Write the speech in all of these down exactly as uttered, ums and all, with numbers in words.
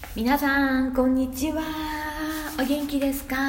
皆さんこんにちは。お元気ですか？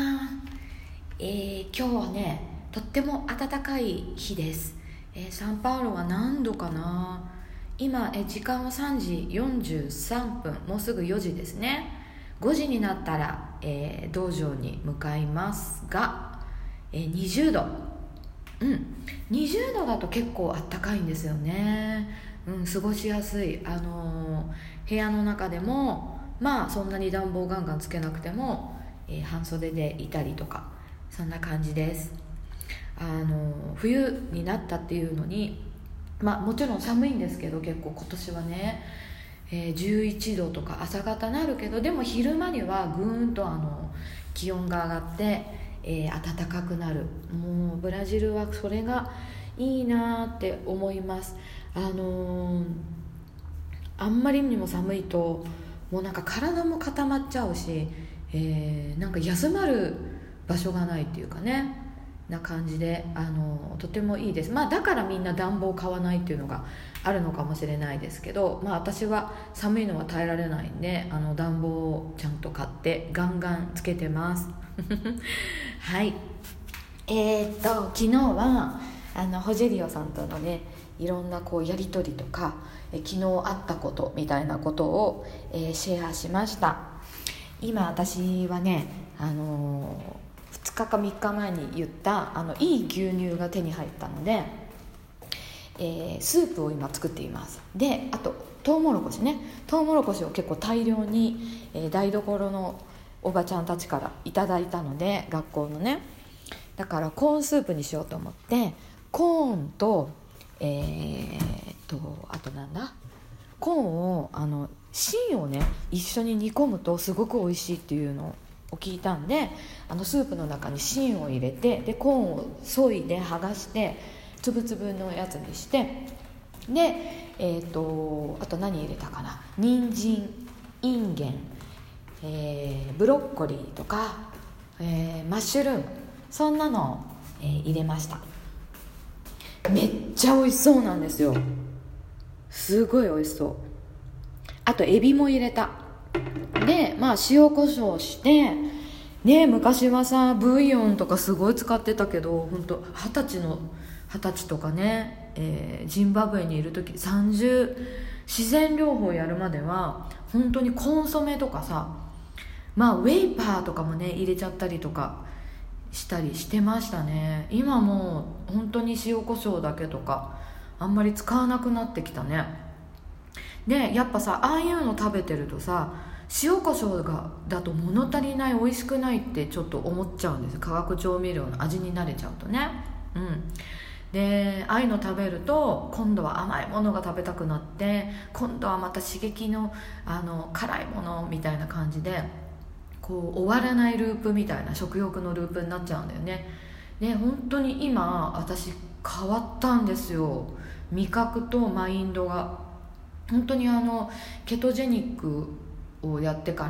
えー、今日はねとっても暖かい日です。えー、サンパウロは何度かな。今え時間はさんじよんじゅうさんぷん、もうすぐよじですね。ごじになったら、えー、道場に向かいますが、えー、にじゅうど、うんにじゅうどだと結構暖かいんですよね。うん、過ごしやすい。あのー、部屋の中でもまあそんなに暖房ガンガンつけなくても、えー、半袖でいたりとか、そんな感じです。あの冬になったっていうのに、まあもちろん寒いんですけど、結構今年はね、えー、じゅういちどとか朝方なるけど、でも昼間にはぐーんとあの気温が上がって、えー、暖かくなる。もうブラジルはそれがいいなって思います。あのー、あんまりにも寒いともうなんか体も固まっちゃうし、えー、なんか休まる場所がないっていうかね、な感じで、あのとてもいいです。まあだからみんな暖房買わないっていうのがあるのかもしれないですけど、まあ私は寒いのは耐えられないんで、あの暖房をちゃんと買ってガンガンつけてますはい。えー、っと昨日はあのホジェリオさんとのね、いろんなこうやり取りとか、え昨日あったことみたいなことを、えー、シェアしました。今私はね、あのー、ふつかかみっかまえに言ったあのいい牛乳が手に入ったので、えー、スープを今作っています。で、あとトウモロコシね、トウモロコシを結構大量に、えー、台所のおばちゃんたちからいただいたので、学校のね、だからコーンスープにしようと思って、コーンとえー、っとあとなんだコーンをあの芯をね一緒に煮込むとすごく美味しいっていうのを聞いたんで、あのスープの中に芯を入れて、でコーンを削いで剥がしてつぶつぶのやつにして、でえー、っとあと何入れたかな、人参、インゲン、えー、ブロッコリーとか、えー、マッシュルーム、そんなのを、えー、入れました。めっちゃ美味しそうなんですよ。すごい美味しそう。あとエビも入れた。でまあ塩コショウしてね、昔はさブイヨンとかすごい使ってたけど、本当二十歳の二十歳とかね、えー、ジンバブエにいる時さんじゅう自然療法やるまでは本当にコンソメとかさ、まあウェイパーとかもね入れちゃったりとかしたりしてましたね。今もう本当に塩コショウだけとかあんまり使わなくなってきたね。でやっぱさ、ああいうの食べてるとさ、塩コショウがだと物足りない、美味しくないってちょっと思っちゃうんです。化学調味料の味に慣れちゃうとね。うんでああいうの食べると今度は甘いものが食べたくなって、今度はまた刺激のあの辛いものみたいな感じで、こう終わらないループみたいな食欲のループになっちゃうんだよね。で本当に今私変わったんですよ、味覚とマインドが。本当にあのケトジェニックをやってから、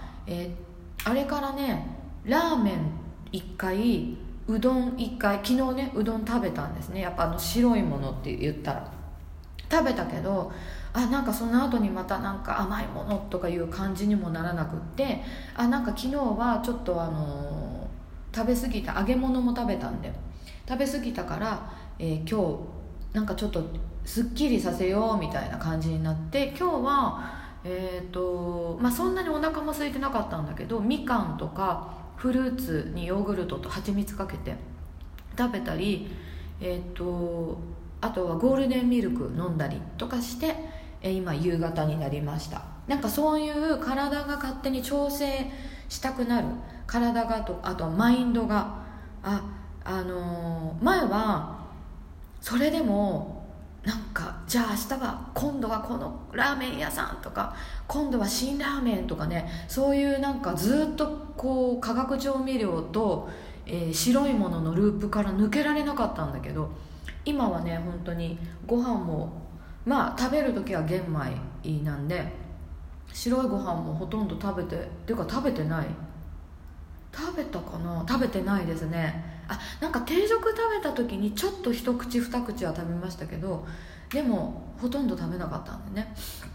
えー、あれからね、ラーメンいっかい、うどんいっかい、昨日ねうどん食べたんですね。やっぱあの白いものって言ったら食べたけど、あなんかその後にまたなんか甘いものとかいう感じにもならなくって、あなんか昨日はちょっとあのー、食べ過ぎた、揚げ物も食べたんで食べ過ぎたから、えー、今日なんかちょっとすっきりさせようみたいな感じになって、今日はえっとまあそんなにお腹も空いてなかったんだけど、みかんとかフルーツにヨーグルトと蜂蜜かけて食べたり、えっとあとはゴールデンミルク飲んだりとかして、え今夕方になりました。なんかそういう体が勝手に調整したくなる体がと、あとはマインドが、あ、あのー、前はそれでもなんかじゃあ明日は今度はこのラーメン屋さんとか、今度は辛ラーメンとかね、そういうなんかずっとこう化学調味料と、えー、白いもののループから抜けられなかったんだけど、今はね本当にご飯もまあ食べる時は玄米なんで、白いご飯もほとんど食べて、っていうか食べてない、食べたかな、食べてないですね。あなんか定食食べた時にちょっと一口二口は食べましたけど、でもほとんど食べなかったんでね。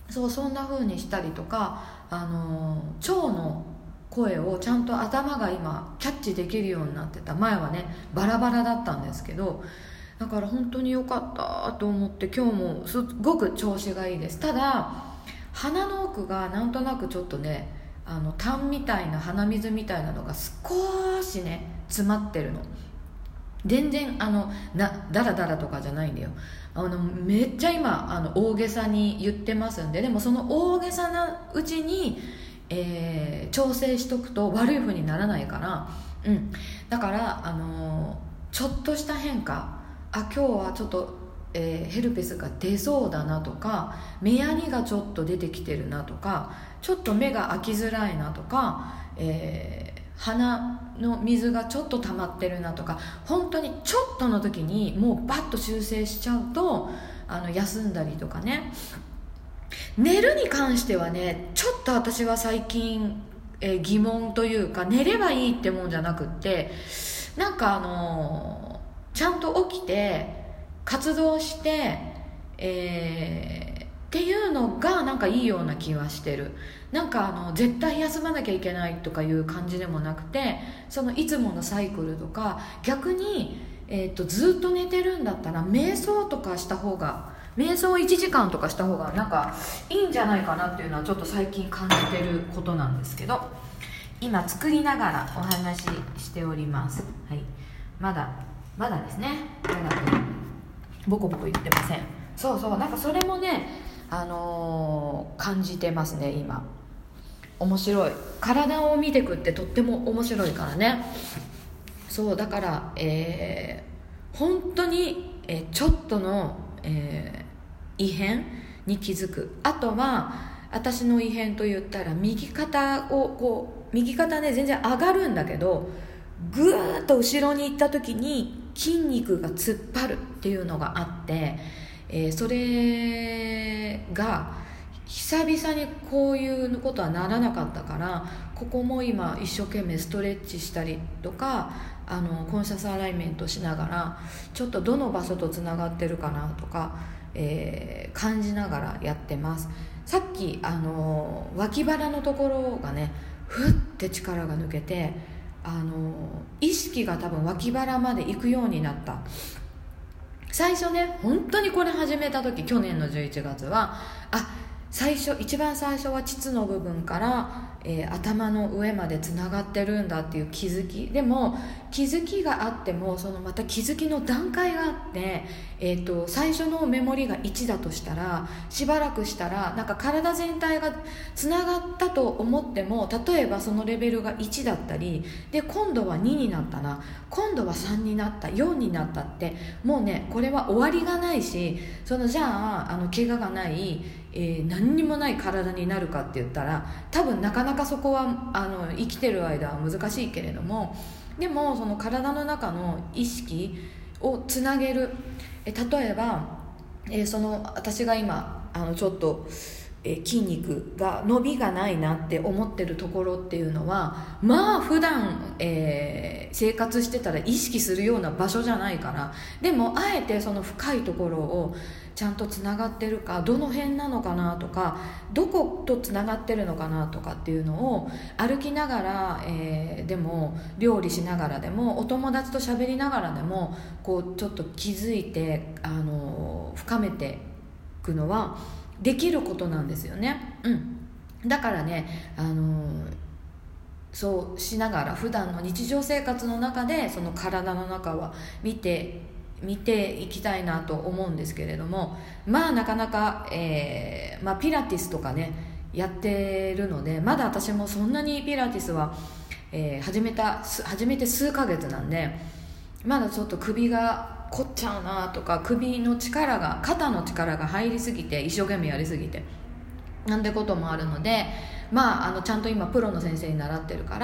そうそんな風にしたりとか、あのー、腸の声をちゃんと頭が今キャッチできるようになってた。前はねバラバラだったんですけど、だから本当に良かったと思って今日もすごく調子がいいです。ただ鼻の奥がなんとなくちょっとね、あの痰みたいな鼻水みたいなのが少しね詰まってるの。全然あのなダラダラとかじゃないんだよ。あのめっちゃ今あの大げさに言ってますんで、でもその大げさなうちに、えー、調整しとくと悪い風にならないから、うん、だからあのちょっとした変化、あ今日はちょっと、えー、ヘルペスが出そうだなとか、目やにがちょっと出てきてるなとか、ちょっと目が開きづらいなとか、えー鼻の水がちょっと溜まってるなとか、本当にちょっとの時にもうバッと修正しちゃうと、あの休んだりとかね。寝るに関してはねちょっと私は最近、えー、疑問というか、寝ればいいってもんじゃなくって、なんかあのー、ちゃんと起きて活動して、えーっていうのがなんかいいような気はしてる。なんかあの絶対休まなきゃいけないとかいう感じでもなくて、そのいつものサイクルとか、逆に、えー、とずっと寝てるんだったら瞑想とかした方が、瞑想いちじかんとかした方がなんかいいんじゃないかなっていうのはちょっと最近感じてることなんですけど、今作りながらお話ししております。はい、まだまだですね、長くボコボコ言ってません。そうそう、なんかそれもねあのー、感じてますね今。面白い、体を見てくってとっても面白いからね。そうだから、えー、本当に、えー、ちょっとの、えー、異変に気づく。あとは私の異変と言ったら、右肩をこう右肩ね全然上がるんだけど、ぐーっと後ろに行った時に筋肉が突っ張るっていうのがあって、えー、それが久々にこういうことはならなかったから、ここも今一生懸命ストレッチしたりとか、あのコンシャスアライメントしながら、ちょっとどの場所とつながってるかなとか、えー、感じながらやってます。さっきあの脇腹のところがねふって力が抜けて、あの意識が多分脇腹まで行くようになった。最初ね本当にこれ始めた時、去年のじゅういちがつはあ最初一番最初は膣の部分から、えー、頭の上までつながってるんだっていう気づき。でも気づきがあっても、そのまた気づきの段階があって、えーと、最初のメモリがいちだとしたら、しばらくしたらなんか体全体がつながったと思っても、例えばそのレベルがいちだったりで、今度はにになったな、今度はさんになった、よんになったって、もうねこれは終わりがないし、そのじゃあ、あの怪我がない、えー、何にもない体になるかって言ったら、多分なかなかそこはあの生きてる間は難しいけれども、でもその体の中の意識をつなげる、え例えば、えー、その私が今あのちょっと、えー、筋肉が伸びがないなって思ってるところっていうのは、まあ普段、えー、生活してたら意識するような場所じゃないから、でもあえてその深いところをちゃんとつながってるか、どの辺なのかなとか、どことつながってるのかなとかっていうのを歩きながら、えー、でも料理しながらでも、お友達と喋りながらでも、こうちょっと気づいて、あの深めていくのはできることなんですよね。うん、だからね、あのそうしながら普段の日常生活の中でその体の中は見て見ていきたいなと思うんですけれども、まあなかなか、えーまあ、ピラティスとかねやってるので、まだ私もそんなにピラティスは、えー、始めた始めて数ヶ月なんで、まだちょっと首が凝っちゃうなとか、首の力が肩の力が入りすぎて、一生懸命やりすぎてなんてこともあるので、まあ、あのちゃんと今プロの先生に習ってるから、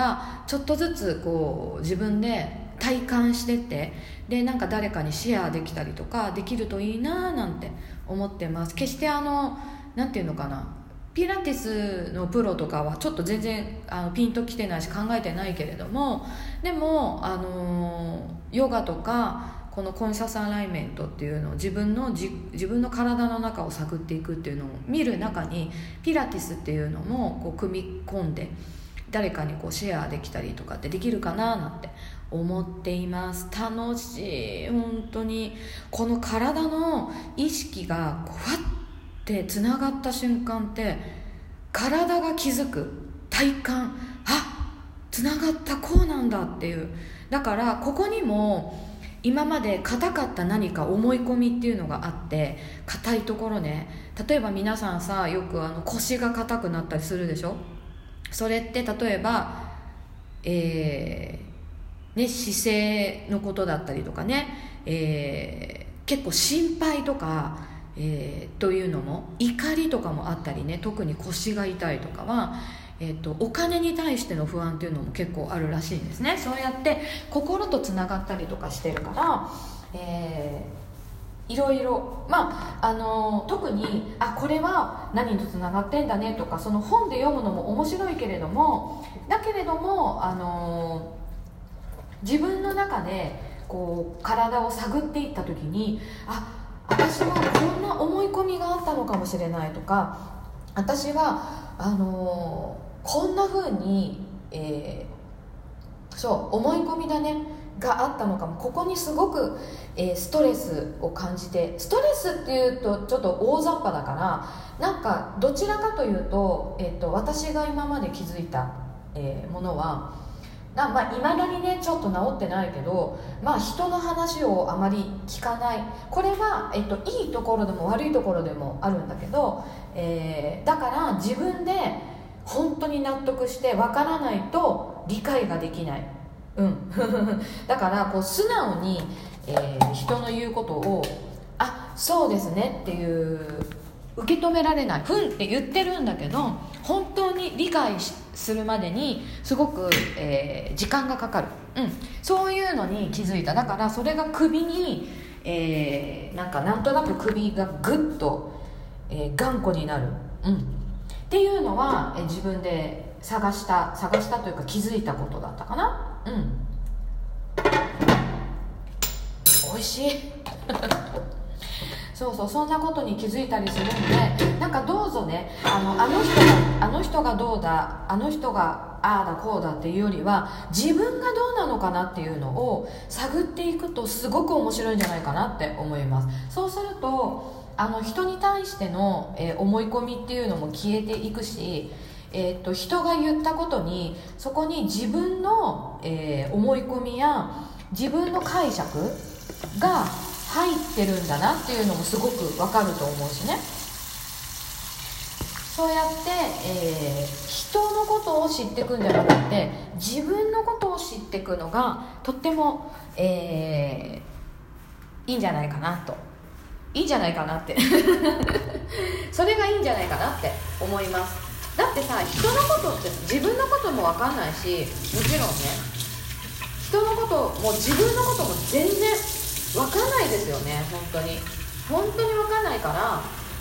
ちょっとずつこう自分で体感してって、でなんか誰かにシェアできたりとかできるといいななんて思ってます。決してあのなんていうのかな、ピラティスのプロとかはちょっと全然あのピンときてないし考えてないけれども、でもあのヨガとかこのコンシャスアライメントっていうのを自分のじ自分の体の中を探っていくっていうのを見る中にピラティスっていうのもこう組み込んで誰かにこうシェアできたりとかってできるかななんて思っています。楽しい。本当にこの体の意識がこうふわってつながった瞬間って体が気づく、体感、あ、つながった、こうなんだっていう。だからここにも今まで硬かった何か思い込みっていうのがあって、硬いところね、例えば皆さんさ、よくあの腰が硬くなったりするでしょ。それって例えば、えーね、姿勢のことだったりとかね、えー、結構心配とか、えー、というのも怒りとかもあったりね、特に腰が痛いとかは、えーと、お金に対しての不安っていうのも結構あるらしいんですね。そうやって心とつながったりとかしてるから、えー、いろいろ、まああのー、特にあこれは何とつながってんだねとか、その本で読むのも面白いけれども、だけれども、あのー、自分の中でこう体を探っていった時に、あ私はこんな思い込みがあったのかもしれないとか、私はあのーこんな風に、えー、そう思い込みだねがあったのかも。ここにすごく、えー、ストレスを感じて、ストレスっていうとちょっと大雑把だから、なんかどちらかというと、えー、と私が今まで気づいた、えー、ものはな、まあ、未だにねちょっと治ってないけど、まあ、人の話をあまり聞かない。これは、えっと、いいところでも悪いところでもあるんだけど、えー、だから自分で本当に納得して分からないと理解ができない、うんだからこう素直に、えー、人の言うことをあそうですねっていう受け止められない、ふんって言ってるんだけど本当に理解するまでにすごく、えー、時間がかかる、うん、そういうのに気づいた。だからそれが首に、えー、なんかなんとなく首がグッと、えー、頑固になる、うんっていうのは、え自分で探した探したというか気づいたことだったかな。うん美味しいそうそう、そんなことに気づいたりするんで、なんかどうぞね、あのあの人があの人がどうだ、あの人がああだこうだっていうよりは、自分がどうなのかなっていうのを探っていくとすごく面白いんじゃないかなって思います。そうするとあの人に対しての、えー、思い込みっていうのも消えていくし、えー、と人が言ったことにそこに自分の、えー、思い込みや自分の解釈が入ってるんだなっていうのもすごく分かると思うしね。そうやって、えー、人のことを知っていくんじゃなくて自分のことを知っていくのがとっても、えー、いいんじゃないかなといいんじゃないかなってそれがいいんじゃないかなって思います。だってさ、人のことって自分のことも分かんないし、もちろんね人のことも自分のことも全然分かんないですよね。本当に本当に分かんないから、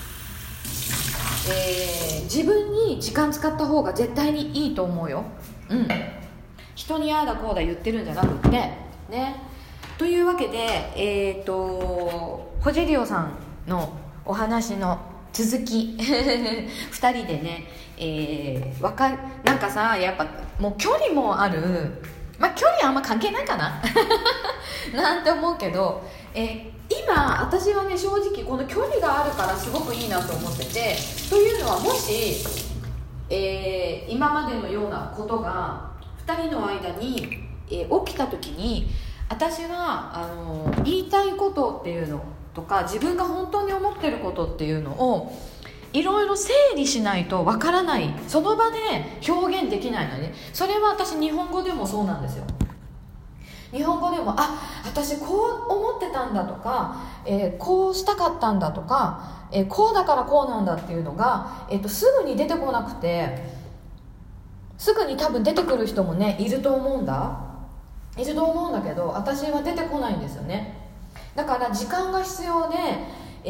えー、自分に時間使った方が絶対にいいと思うよ。うん人にああだこうだ言ってるんじゃなくってね。というわけで、えーとホジェリオさんのお話の続きふたりでね、えー、わかなんかさ、やっぱもう距離もある、まあ距離あんま関係ないかななんて思うけど、えー、今私はね正直この距離があるからすごくいいなと思ってて、というのはもし、えー、今までのようなことがふたりの間に、えー、起きた時に、私はあの言いたいことっていうのとか自分が本当に思ってることっていうのをいろいろ整理しないとわからない、その場で表現できないのね。それは私日本語でもそうなんですよ。日本語でもあ私こう思ってたんだとか、えー、こうしたかったんだとか、えー、こうだからこうなんだっていうのが、えーと、すぐに出てこなくて、すぐに多分出てくる人もねいると思うんだいると思うんだけど、私は出てこないんですよね。だから時間が必要で、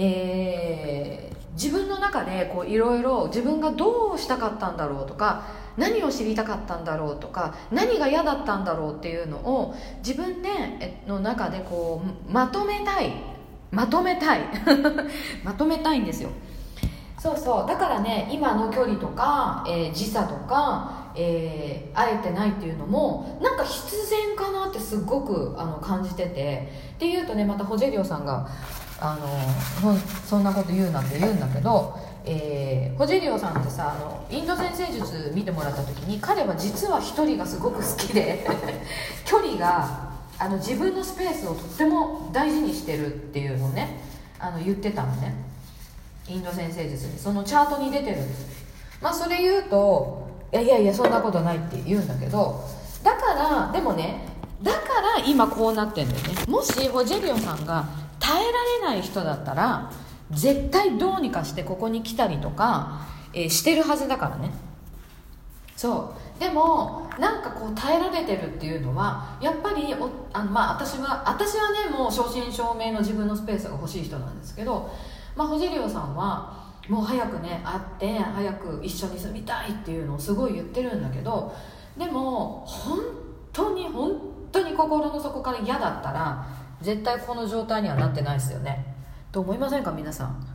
えー、自分の中でこういろいろ自分がどうしたかったんだろうとか、 何を知りたかったんだろうとか、何が嫌だったんだろうっていうのを自分での中でこうまとめたいまとめたいまとめたいんですよ。そうそう、だからね、今の距離とか、えー時差とか、えー会えてないっていうのもなんか必然かなってすごくあの感じてて、っていうとね、またホジェリオさんがあのほんそんなこと言うなって言うんだけど、えーホジェリオさんってさ、あのインド先生術見てもらった時に、彼は実は一人がすごく好きで距離があの自分のスペースをとっても大事にしてるっていうのをね、あの言ってたのね、インド先生術にそのチャートに出てるんです。まあそれ言うと、いやいやいやそんなことないって言うんだけど、だからでもね、だから今こうなってんだよね。もしホジェリオさんが耐えられない人だったら絶対どうにかしてここに来たりとか、えーしてるはずだからね。そうでもなんかこう耐えられてるっていうのはやっぱりおあの、まあ、私は私はね、もう正真正銘の自分のスペースが欲しい人なんですけど、まあ、ホジェリオさんはもう早くね会って早く一緒に住みたいっていうのをすごい言ってるんだけど、でも本当に本当に心の底から嫌だったら絶対この状態にはなってないですよねと思いませんか皆さん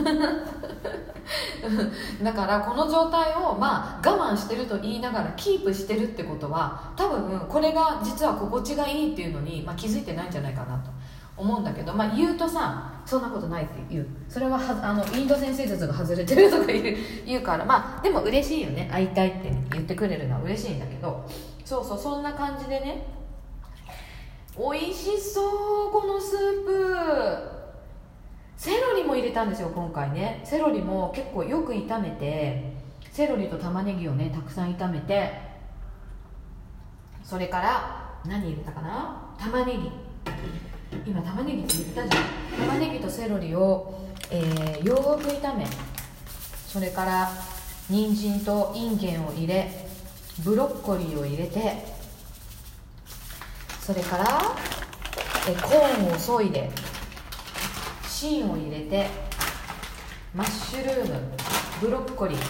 だからこの状態をまあ我慢してると言いながらキープしてるってことは、多分これが実は心地がいいっていうのに、まあ、気づいてないんじゃないかなと思うんだけど、まあ、言うとさ、そんなことないって言う、それははあのインド先生術が外れてるとか言う、言うから、まあでも嬉しいよね、会いたいって言ってくれるのは嬉しいんだけど、そうそう、そんな感じでね、美味しそうこのスープ。セロリも入れたんですよ今回ね。セロリも結構よく炒めて、セロリと玉ねぎをねたくさん炒めて、それから何入れたかな、玉ねぎ、今玉ねぎって言ったじゃん。玉ねぎとセロリを、えー、よーく炒め、それから人参とインゲンを入れ、ブロッコリーを入れて、それから、えー、コーンを削いで芯を入れて、マッシュルーム、ブロッコリー、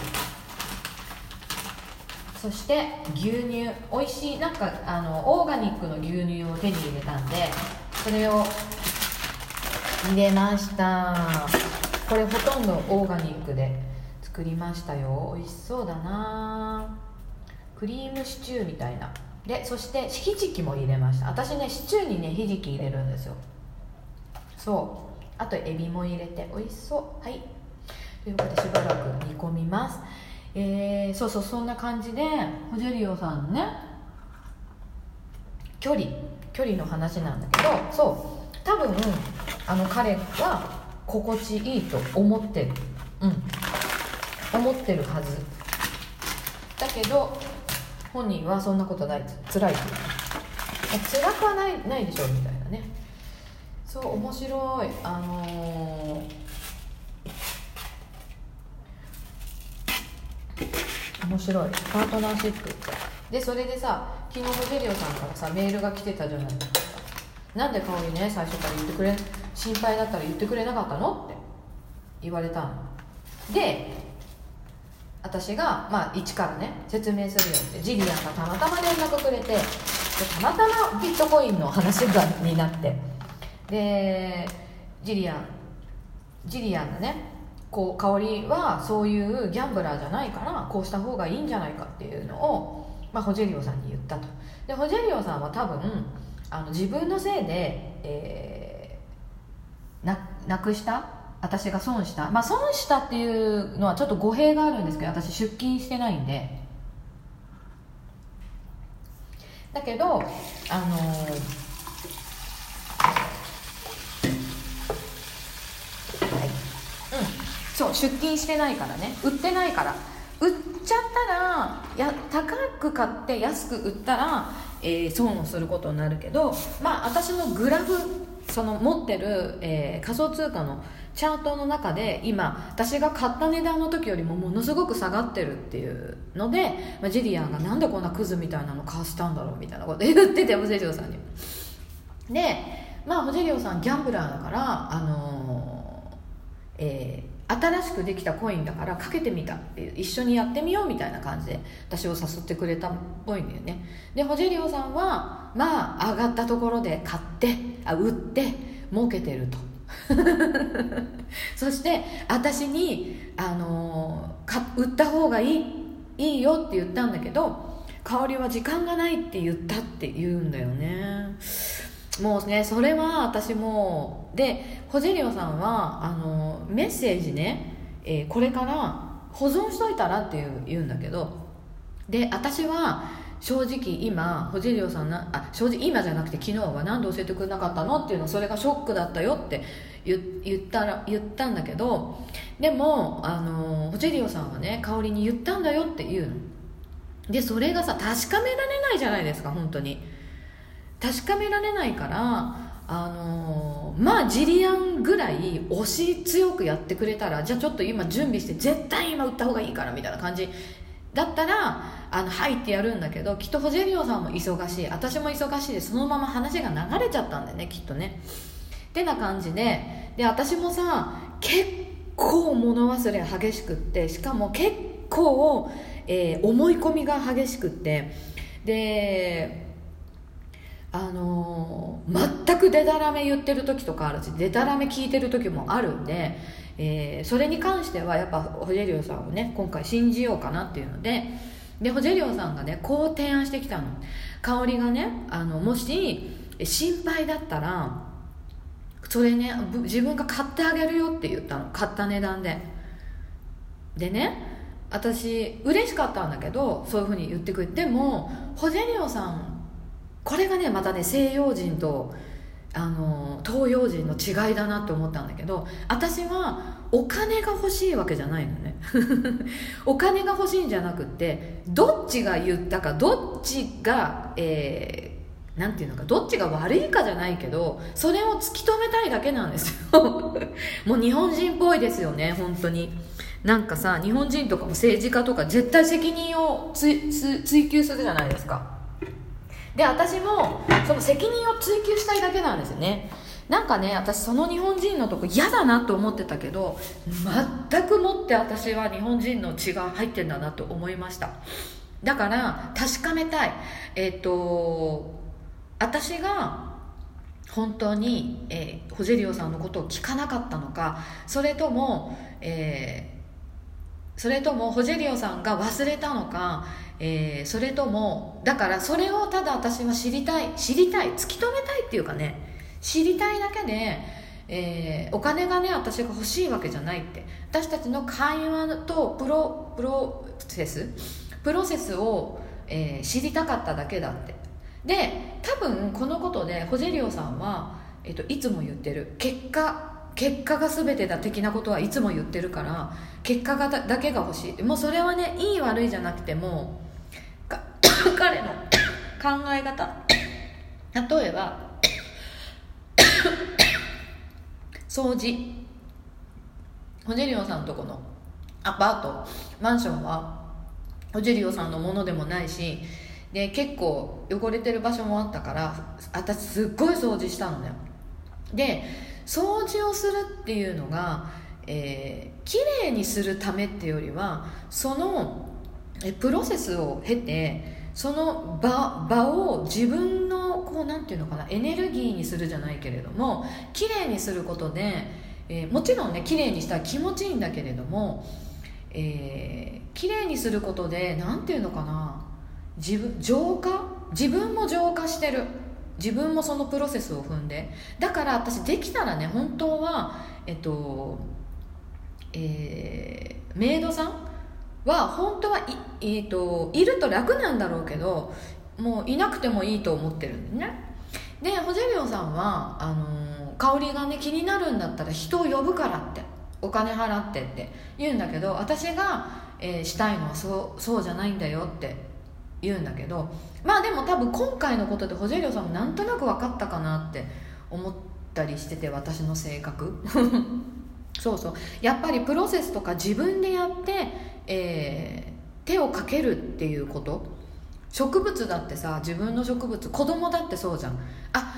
そして牛乳、おいしいなんかあのオーガニックの牛乳を手に入れたんで、それを入れました。これほとんどオーガニックで作りましたよ。美味しそうだな、クリームシチューみたいな。でそしてひじきも入れました。私ねシチューにねひじき入れるんですよ。そう、あとエビも入れて美味しそう。はい、ということでしばらく煮込みます。えー、そうそう、そんな感じでホジェリオさんのね距離距離の話なんだけど、そう多分あの彼は心地いいと思ってる、うん思ってるはずだけど、本人はそんなことない、辛いっていう、辛くはないないでしょみたいなね。そう面白い、あのー、面白いパートナーシップで、それでさ、昨日ホジェリオさんからさメールが来てたじゃないですか。なんで香りね最初から言ってくれ、心配だったら言ってくれなかったのって言われたので、私がまあ一からね説明するよって、ジリアンがたまたま連絡くれて、でたまたまビットコインの話がになって、でジリアンジリアンがね、こう香りはそういうギャンブラーじゃないからこうした方がいいんじゃないかっていうのを、まあ、ホジェリオさんに言ったと。でホジェリオさんは多分あの自分のせいで、えー、な, なくした私が損した、まあ損したっていうのはちょっと語弊があるんですけど、私出勤してないんで、だけどあのーそう出勤してないからね、売ってないから、売っちゃったらや高く買って安く売ったら、えー、損をすることになるけど、まあ私のグラフ、その持ってる、えー、仮想通貨のチャートの中で今私が買った値段の時よりもものすごく下がってるっていうので、まあ、ジリアンがなんでこんなクズみたいなの貸したんだろうみたいなこと言ってて、ホジェリオさんに。でまあホジェリオさんギャンブラーだから、あのーえー新しくできたコインだからかけてみたっていう、一緒にやってみようみたいな感じで私を誘ってくれたっぽいんだよね。でホジェリオさんはまあ上がったところで買ってあ売って儲けてるとそして私に、あのー、か売った方がいい、いいよって言ったんだけど、香織は時間がないって言ったって言うんだよね。もうねそれは私もで、ホジェリオさんはあのメッセージね、えー、これから保存しといたらっていう言うんだけど、で私は正直今ホジェリオさんなあ正直今じゃなくて昨日は何で教えてくれなかったのっていうの、それがショックだったよって言ったら言ったんだけど、でもあのホジェリオさんはね香織に言ったんだよって言うので、それがさ確かめられないじゃないですか。本当に確かめられないから、あのー、まあジリアンぐらい押し強くやってくれたら、じゃあちょっと今準備して絶対今売った方がいいからみたいな感じだったらあのはいってやるんだけど、きっとホジェリオさんも忙しい、私も忙しいで、そのまま話が流れちゃったんだよねきっとね。ってな感じで、で私もさ結構物忘れ激しくって、しかも結構、えー、思い込みが激しくって、であのー、全くデタラメ言ってる時とかあるし、デタラメ聞いてる時もあるんで、えー、それに関してはやっぱホジェリオさんをね今回信じようかなっていうので、でホジェリオさんがねこう提案してきたの。香織がねあのもし心配だったらそれね自分が買ってあげるよって言ったの、買った値段で。でね私嬉しかったんだけど、そういう風に言ってくれて、でもホジェリオさんこれがねまたね西洋人とあの東洋人の違いだなって思ったんだけど、私はお金が欲しいわけじゃないのねお金が欲しいんじゃなくって、どっちが言ったかどっちが、えー、なんていうのか、どっちが悪いかじゃないけど、それを突き止めたいだけなんですよもう日本人っぽいですよね本当に。なんかさ日本人とかも政治家とか絶対責任を追求するじゃないですか。で私もその責任を追求したいだけなんですよね。なんかね私その日本人のとこ嫌だなと思ってたけど、全くもって私は日本人の血が入ってんだなと思いました。だから確かめたい。えっと私が本当に、えー、ホジェリオさんのことを聞かなかったのか、それとも、えーそれともホジェリオさんが忘れたのか、えー、それともだからそれをただ私は知りたい知りたい突き止めたいっていうかね、知りたいだけで、えー、お金がね私が欲しいわけじゃないって、私たちの会話とプロプロセスプロセスを、えー、知りたかっただけだって。で多分このことでホジェリオさんは、えーと、いつも言ってる結果結果が全てだ的なことはいつも言ってるから、結果がだけが欲しい。もうそれはねいい悪いじゃなくても彼の考え方、例えば掃除、ホジェリオさんのとこのアパートマンションはホジェリオさんのものでもないし、で結構汚れてる場所もあったから私すっごい掃除したのね。で掃除をするっていうのが、えー、きれいにするためっていうよりは、そのえプロセスを経てその 場, 場を自分のこうなんていうのかなエネルギーにするじゃないけれども、きれいにすることで、えー、もちろんねきれいにしたら気持ちいいんだけれども、えー、きれいにすることでなんていうのかな、自分浄化自分も浄化してる、自分もそのプロセスを踏んで、だから私できたらね本当はえっと、えー、メイドさんは本当はい、えー、といると楽なんだろうけど、もういなくてもいいと思ってるんですね。でホジェリオさんはあのー、香りがね気になるんだったら人を呼ぶからって、お金払ってって言うんだけど、私が、えー、したいのはそう、そうじゃないんだよって言うんだけど、まあでも多分今回のことでホジェリオさんもなんとなく分かったかなって思ったりしてて、私の性格そうそう、やっぱりプロセスとか自分でやって、えー、手をかけるっていうこと、植物だってさ、自分の植物、子供だってそうじゃん。あ、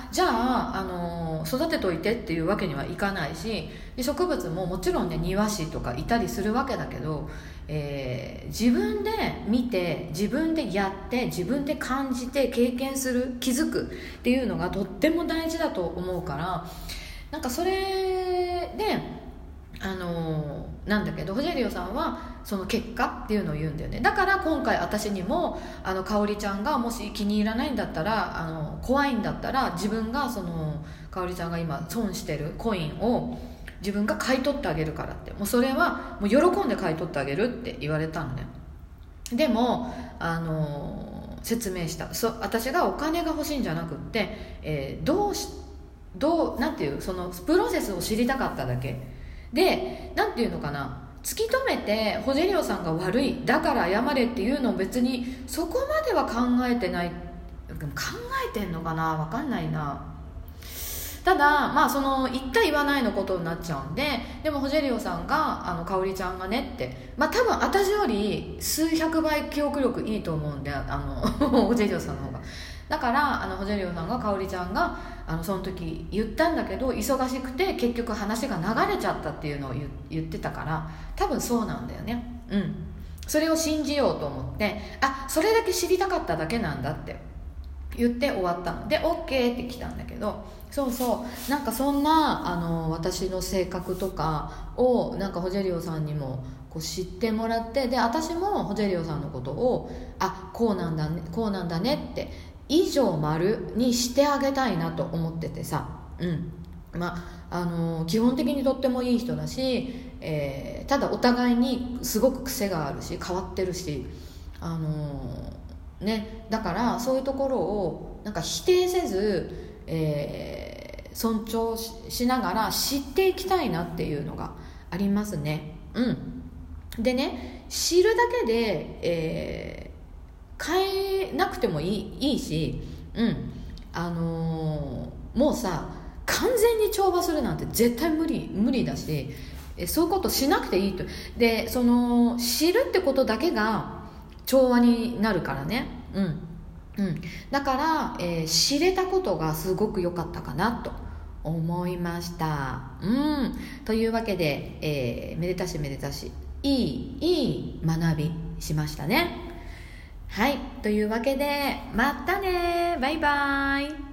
じゃあ、あの育てといてっていうわけにはいかないし、植物ももちろんね庭師とかいたりするわけだけど、えー、自分で見て自分でやって自分で感じて経験する気づくっていうのがとっても大事だと思うから、なんかそれであのなんだけどホジェリオさんはその結果っていうのを言うんだよね。だから今回私にもあの香織ちゃんがもし気に入らないんだったら、あの怖いんだったら自分がその香織ちゃんが今損してるコインを自分が買い取ってあげるからって、もうそれはもう喜んで買い取ってあげるって言われたのね。でもあの説明した。そ私がお金が欲しいんじゃなくって、えー、どうしどうなんていうそのプロセスを知りたかっただけで、なんていうのかな、突き止めてホジェリオさんが悪いだから謝れっていうのを別にそこまでは考えてない。考えてんのかな、分かんないな。ただまあその言った言わないのことになっちゃうんで、でもホジェリオさんがあの香織ちゃんがねって、まあ多分私より数百倍記憶力いいと思うんで、あのホジェリオさんの方が。だからあのホジェリオさんが香織ちゃんがあのその時言ったんだけど忙しくて結局話が流れちゃったっていうのを 言, 言ってたから、多分そうなんだよね。うん、それを信じようと思って、あ、それだけ知りたかっただけなんだって言って終わったので OK って来たんだけど、そうそうなんかそんなあの私の性格とかをなんかホジェリオさんにもこう知ってもらって、で私もホジェリオさんのことをあこうなんだねこうなんだねって以上丸にしてあげたいなと思っててさ、うんまああの基本的にとってもいい人だし、えー、ただお互いにすごく癖があるし変わってるし、あのね、だからそういうところをなんか否定せず、えー、尊重 し, しながら知っていきたいなっていうのがありますね。うんでね、知るだけで、えー変えなくてもいい、いいし、うんあのー、もうさ完全に調和するなんて絶対無理無理だし、えそういうことしなくていいと。でその知るってことだけが調和になるからね。うんうん、だから、えー、知れたことがすごく良かったかなと思いました。うんというわけで、えー、めでたしめでたしいいいい学びしましたね。はい、というわけでまたね、バイバイ。